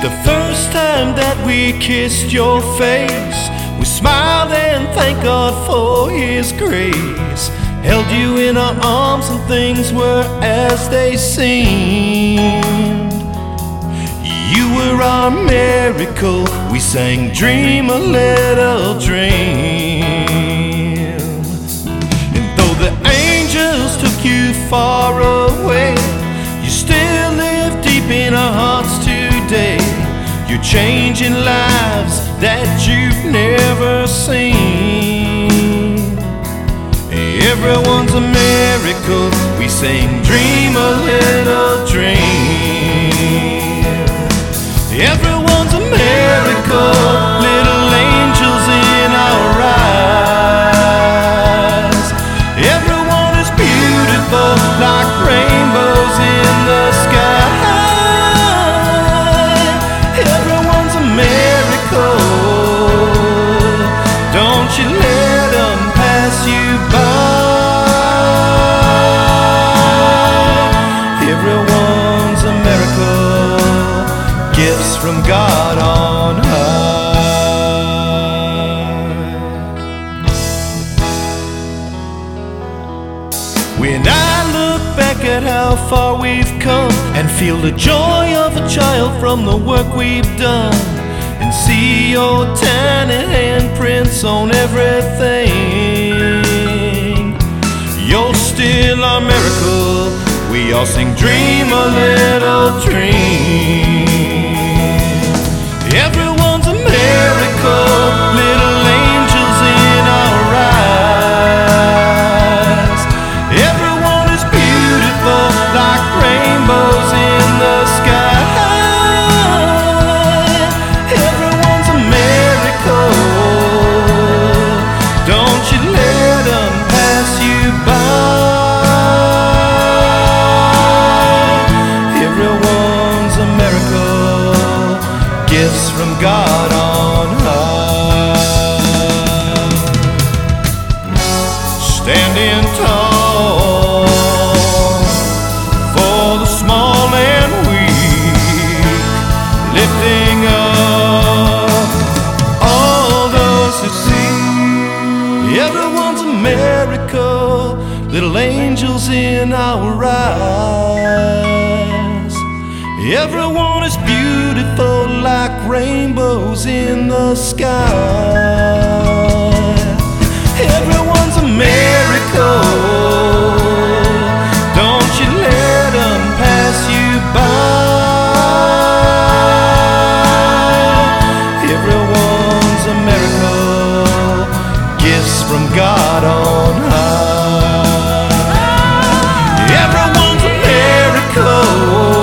The first time that we kissed your face, we smiled and thanked God for His grace. Held you in our arms and things were as they seemed. You were our miracle. We sang, dream a little dream. And though the angels took you far away, you still live deep in our hearts today. You're changing lives that you've never seen. Everyone's a miracle. We sing, dream a little dream. Everyone's a miracle. Little angels in our eyes. Everyone is beautiful like rainbows in the sky. Everyone's a miracle. Don't you let them pass you by. Everyone's a miracle. Gifts from God on high. When I look back at how far we've come and feel the joy of a child from the work we've done, and see your tiny handprints on everything, you're still our miracle. We all sing, dream a little dream. Everyone's a miracle. Little angels in our eyes. Everyone is beautiful like rainbows in the sky. Everyone's a miracle. Don't you let them pass you by. Everyone's a miracle. Gifts from God on high. Standing tall for the small and weak, lifting up all those who see. Everyone's a miracle. Little angels in our eyes. Everyone is beautiful like rainbows in the sky. Everyone's a miracle. Don't you let them pass you by. Everyone's a miracle. Gifts from God on high. Everyone's a miracle.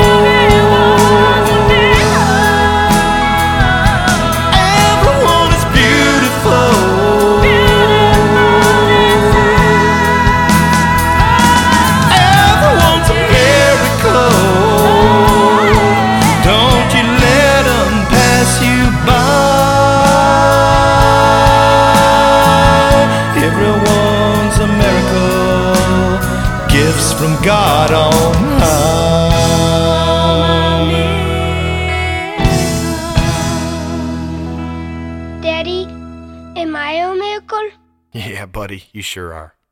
Everyone's a miracle. Gifts from God on high. Daddy, am I a miracle? Yeah, buddy, you sure are.